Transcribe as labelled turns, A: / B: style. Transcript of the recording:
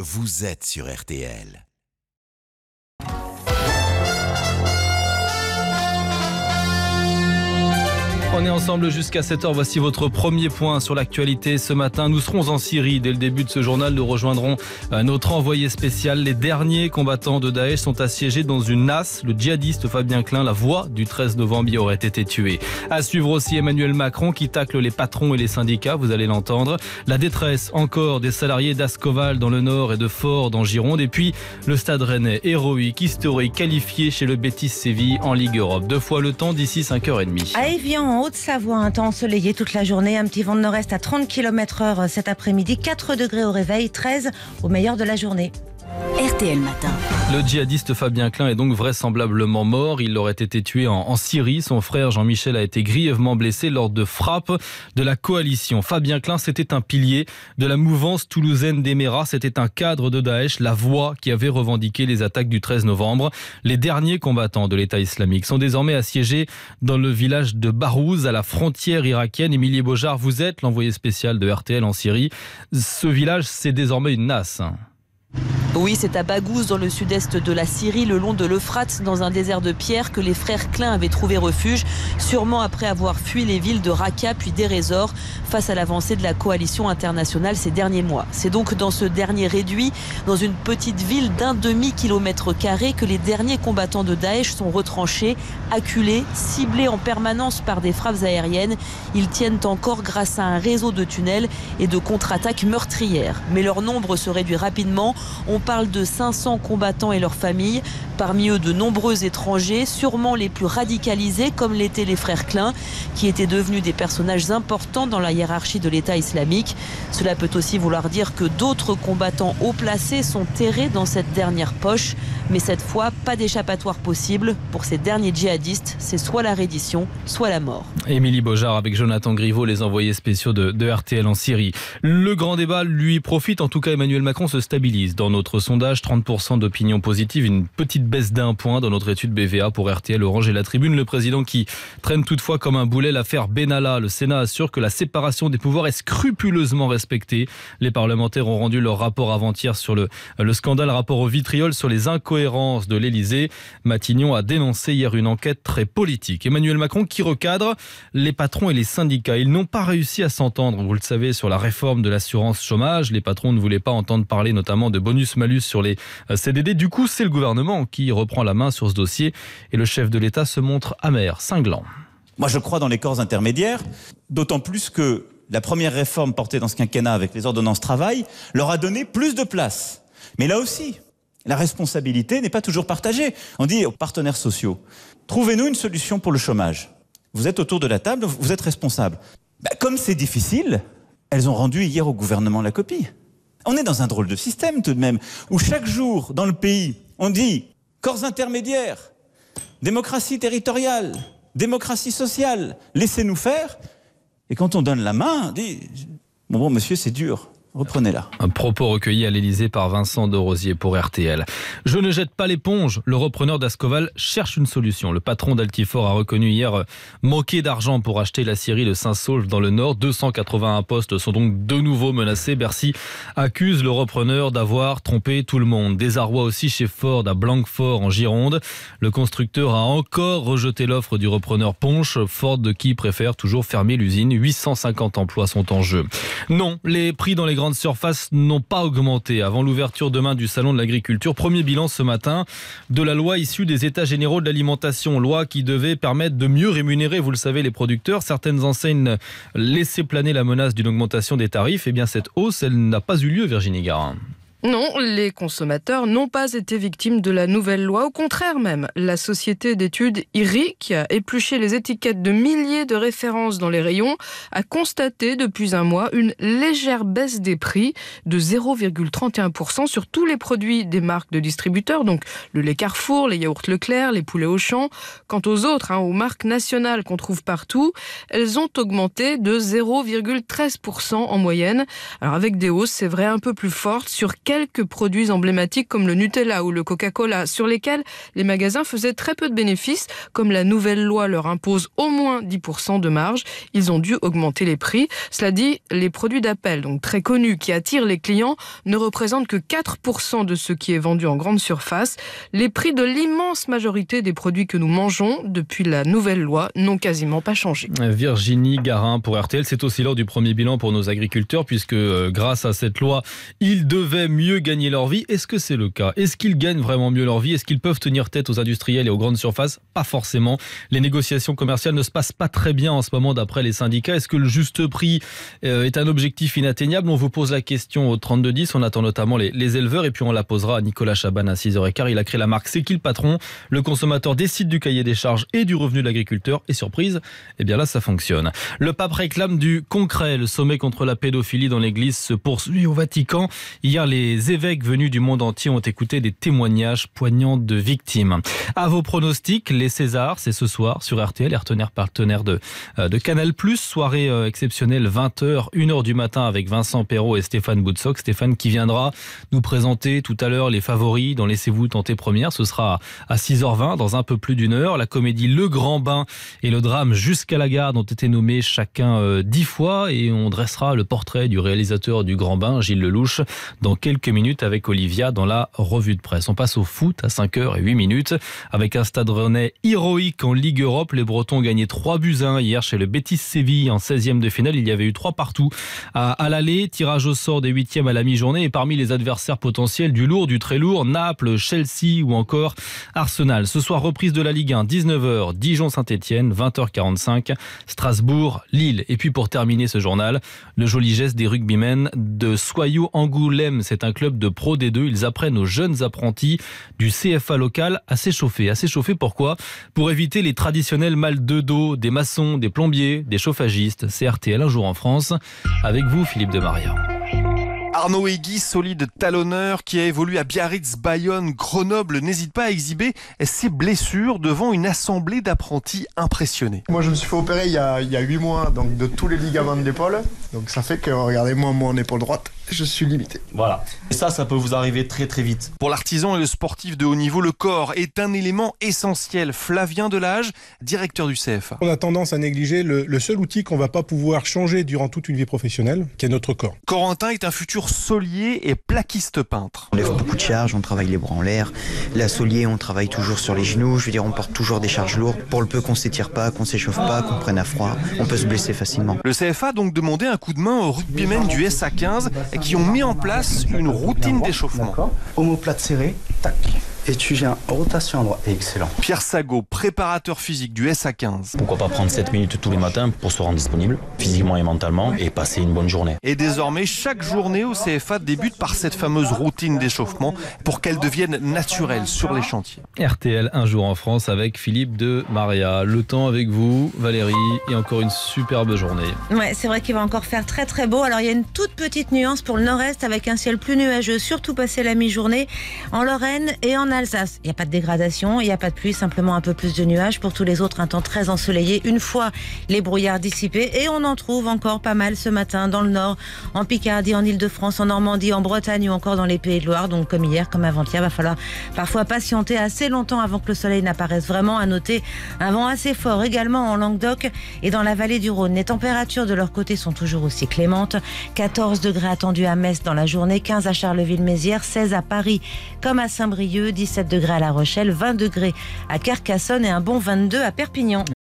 A: vous êtes sur RTL.
B: On est ensemble jusqu'à 7h. Voici votre premier point sur l'actualité ce matin. Nous serons en Syrie. Dès le début de ce journal, nous rejoindrons notre envoyé spécial. Les derniers combattants de Daesh sont assiégés dans une nasse. Le djihadiste Fabien Klein, la voix du 13 novembre, y aurait été tué. À suivre aussi Emmanuel Macron qui tacle les patrons et les syndicats. Vous allez l'entendre. La détresse encore des salariés d'Ascoval dans le Nord et de Fort dans Gironde. Et puis le Stade Rennais, héroïque, historique, qualifié chez le Betis Séville en Ligue Europe. 2 fois le temps d'ici 5h30.
C: À Évian, en Haute-Savoie, un temps ensoleillé toute la journée, un petit vent de nord-est à 30 km/h cet après-midi, 4 degrés au réveil, 13 au meilleur de la journée.
D: RTL Matin.
B: Le djihadiste Fabien Klein est donc vraisemblablement mort. Il aurait été tué en Syrie. Son frère Jean-Michel a été grièvement blessé lors de frappes de la coalition. Fabien Klein, c'était un pilier de la mouvance toulousaine d'Emera. C'était un cadre de Daesh, la voix qui avait revendiqué les attaques du 13 novembre. Les derniers combattants de l'État islamique sont désormais assiégés dans le village de Barouz, à la frontière irakienne. Émilie Beaujard, vous êtes l'envoyé spécial de RTL en Syrie. Ce village, c'est désormais une nasse.
E: Oui, c'est à Baghouz, dans le sud-est de la Syrie, le long de l'Euphrate, dans un désert de pierre, que les frères Klein avaient trouvé refuge, sûrement après avoir fui les villes de Raqqa puis d'Deir ez-Zor, face à l'avancée de la coalition internationale ces derniers mois. C'est donc dans ce dernier réduit, dans une petite ville d'1 demi-kilomètre carré, que les derniers combattants de Daesh sont retranchés, acculés, ciblés en permanence par des frappes aériennes. Ils tiennent encore grâce à un réseau de tunnels et de contre-attaques meurtrières. Mais leur nombre se réduit rapidement. On parle de 500 combattants et leurs familles, parmi eux de nombreux étrangers, sûrement les plus radicalisés, comme l'étaient les frères Klein, qui étaient devenus des personnages importants dans la hiérarchie de l'État islamique. Cela peut aussi vouloir dire que d'autres combattants haut placés sont terrés dans cette dernière poche. Mais cette fois, pas d'échappatoire possible. Pour ces derniers djihadistes, c'est soit la reddition, soit la mort.
B: Émilie Beaujard avec Jonathan Griveaux, les envoyés spéciaux de RTL en Syrie. Le grand débat lui profite, en tout cas Emmanuel Macron se stabilise. Dans notre sondage, 30% d'opinion positive, une petite baisse d'1 point dans notre étude BVA pour RTL, Orange et La Tribune. Le président qui traîne toutefois comme un boulet l'affaire Benalla. Le Sénat assure que la séparation des pouvoirs est scrupuleusement respectée. Les parlementaires ont rendu leur rapport avant-hier sur le scandale, rapport au vitriol sur les incohérences de l'Elysée. Matignon a dénoncé hier une enquête très politique. Emmanuel Macron qui recadre les patrons et les syndicats. Ils n'ont pas réussi à s'entendre, vous le savez, sur la réforme de l'assurance chômage. Les patrons ne voulaient pas entendre parler notamment de bonus-malus sur les CDD. Du coup, c'est le gouvernement qui reprend la main sur ce dossier et le chef de l'État se montre amer, cinglant.
F: Moi, je crois dans les corps intermédiaires, d'autant plus que la première réforme portée dans ce quinquennat avec les ordonnances travail leur a donné plus de place. Mais là aussi, la responsabilité n'est pas toujours partagée. On dit aux partenaires sociaux, trouvez-nous une solution pour le chômage. Vous êtes autour de la table, vous êtes responsables. Comme c'est difficile, elles ont rendu hier au gouvernement la copie. On est dans un drôle de système tout de même, où chaque jour dans le pays, on dit corps intermédiaires, démocratie territoriale, démocratie sociale, laissez-nous faire. Et quand on donne la main, on dit bon monsieur, c'est dur. Reprenez-la.
B: Un propos recueilli à l'Elysée par Vincent de Rosier pour RTL. Je ne jette pas l'éponge. Le repreneur d'Ascoval cherche une solution. Le patron d'Altifort a reconnu hier manquer d'argent pour acheter la scierie de Saint-Saulve dans le Nord. 281 postes sont donc de nouveau menacés. Bercy accuse le repreneur d'avoir trompé tout le monde. Désarroi aussi chez Ford à Blanquefort en Gironde. Le constructeur a encore rejeté l'offre du repreneur Ponche. Ford qui préfère toujours fermer l'usine. 850 emplois sont en jeu. Non, les prix dans les grandes surfaces n'ont pas augmenté avant l'ouverture demain du salon de l'agriculture. Premier bilan ce matin de la loi issue des états généraux de l'alimentation. Loi qui devait permettre de mieux rémunérer, vous le savez, les producteurs. Certaines enseignes laissaient planer la menace d'une augmentation des tarifs. Eh bien, cette hausse, elle n'a pas eu lieu, Virginie Garin.
G: Non, les consommateurs n'ont pas été victimes de la nouvelle loi. Au contraire même, la société d'études IRI, qui a épluché les étiquettes de milliers de références dans les rayons, a constaté depuis un mois une légère baisse des prix de 0,31% sur tous les produits des marques de distributeurs, donc le lait Carrefour, les yaourts Leclerc, les poulets Auchan. Quant aux autres, aux marques nationales qu'on trouve partout, elles ont augmenté de 0,13% en moyenne. Alors avec des hausses, c'est vrai, un peu plus fortes sur quelques produits emblématiques comme le Nutella ou le Coca-Cola, sur lesquels les magasins faisaient très peu de bénéfices. Comme la nouvelle loi leur impose au moins 10% de marge, ils ont dû augmenter les prix. Cela dit, les produits d'appel, donc très connus, qui attirent les clients, ne représentent que 4% de ce qui est vendu en grande surface. Les prix de l'immense majorité des produits que nous mangeons depuis la nouvelle loi n'ont quasiment pas changé.
B: Virginie Garin pour RTL, c'est aussi l'heure du premier bilan pour nos agriculteurs puisque grâce à cette loi, ils devaient mieux gagner leur vie. Est-ce que c'est le cas ? Est-ce qu'ils gagnent vraiment mieux leur vie ? Est-ce qu'ils peuvent tenir tête aux industriels et aux grandes surfaces ? Pas forcément. Les négociations commerciales ne se passent pas très bien en ce moment d'après les syndicats. Est-ce que le juste prix est un objectif inatteignable ? On vous pose la question au 3210. On attend notamment les éleveurs et puis on la posera à Nicolas Chaban à 6h15. Il a créé la marque C'est qui le patron ? Le consommateur décide du cahier des charges et du revenu de l'agriculteur. Et surprise, eh bien là, ça fonctionne. Le pape réclame du concret. Le sommet contre la pédophilie dans l'église se poursuit au Vatican. Hier, les évêques venus du monde entier ont écouté des témoignages poignants de victimes. À vos pronostics, les Césars, c'est ce soir sur RTL, partenaire de Canal+. Soirée exceptionnelle, 20h, 1h du matin avec Vincent Perrault et Stéphane Boutsock. Stéphane qui viendra nous présenter tout à l'heure les favoris dans Laissez-vous tenter première. Ce sera à 6h20, dans un peu plus d'une heure. La comédie Le Grand Bain et le drame Jusqu'à la garde ont été nommés chacun 10 fois et on dressera le portrait du réalisateur du Grand Bain, Gilles Lelouch, dans quelques minutes avec Olivia dans la revue de presse. On passe au foot à 5h08 avec un Stade Rennais héroïque en Ligue Europe. Les Bretons ont gagné 3-1 hier chez le Betis Séville en 16e de finale. Il y avait eu 3 partout à l'aller, tirage au sort des 8e à la mi-journée et parmi les adversaires potentiels du lourd, du très lourd, Naples, Chelsea ou encore Arsenal. Ce soir, reprise de la Ligue 1, 19h, Dijon-Saint-Etienne, 20h45, Strasbourg-Lille. Et puis pour terminer ce journal, le joli geste des rugbymen de Soyaux-Angoulême. C'est un club de Pro D2. Ils apprennent aux jeunes apprentis du CFA local à s'échauffer. À s'échauffer pourquoi ? Pour éviter les traditionnels mal de dos des maçons, des plombiers, des chauffagistes. C'est RTL, un jour en France. Avec vous, Philippe de Maria.
D: Arnaud Hegui, solide talonneur qui a évolué à Biarritz, Bayonne, Grenoble, n'hésite pas à exhiber ses blessures devant une assemblée d'apprentis impressionnés.
H: Moi je me suis fait opérer il y a 8 mois donc de tous les ligaments de l'épaule. Donc ça fait que, regardez-moi mon épaule droite, je suis limité.
I: Voilà. Et ça peut vous arriver très très vite.
D: Pour l'artisan et le sportif de haut niveau, le corps est un élément essentiel. Flavien Delage, directeur du CFA.
J: On a tendance à négliger le seul outil qu'on va pas pouvoir changer durant toute une vie professionnelle, qui est notre corps.
D: Corentin est un futur solier et plaquiste peintre.
K: On lève beaucoup de charges, on travaille les bras en l'air. La solier, on travaille toujours sur les genoux. Je veux dire, on porte toujours des charges lourdes. Pour le peu qu'on s'étire pas, qu'on s'échauffe pas, qu'on prenne à froid, on peut se blesser facilement.
D: Le CFA a donc demandé un coup de main aux rugbymen du SA15 qui ont mis en place une routine d'échauffement.
L: Omoplate serrée, tac. Et tu viens rotation à droite. Excellent.
D: Pierre Sagot, préparateur physique du SA15.
I: Pourquoi pas prendre 7 minutes tous les matins pour se rendre disponible, physiquement et mentalement, et passer une bonne journée.
D: Et désormais, chaque journée au CFA débute par cette fameuse routine d'échauffement pour qu'elle devienne naturelle sur les chantiers.
B: RTL, un jour en France avec Philippe de Maria. Le temps avec vous, Valérie, et encore une superbe journée.
C: Ouais, c'est vrai qu'il va encore faire très très beau. Alors il y a une toute petite nuance pour le nord-est avec un ciel plus nuageux, surtout passé la mi-journée en Lorraine et en Alsace. Il n'y a pas de dégradation, il n'y a pas de pluie, simplement un peu plus de nuages. Pour tous les autres, un temps très ensoleillé une fois les brouillards dissipés. Et on en trouve encore pas mal ce matin dans le nord, en Picardie, en Ile-de-France, en Normandie, en Bretagne ou encore dans les Pays de Loire. Donc comme hier, comme avant-hier, va falloir parfois patienter assez longtemps avant que le soleil n'apparaisse vraiment. À noter un vent assez fort également en Languedoc et dans la vallée du Rhône. Les températures de leur côté sont toujours aussi clémentes. 14 degrés attendus à Metz dans la journée, 15 à Charleville-Mézières, 16 à Paris comme à Saint-Brieuc, 17 degrés à La Rochelle, 20 degrés à Carcassonne et un bon 22 à Perpignan.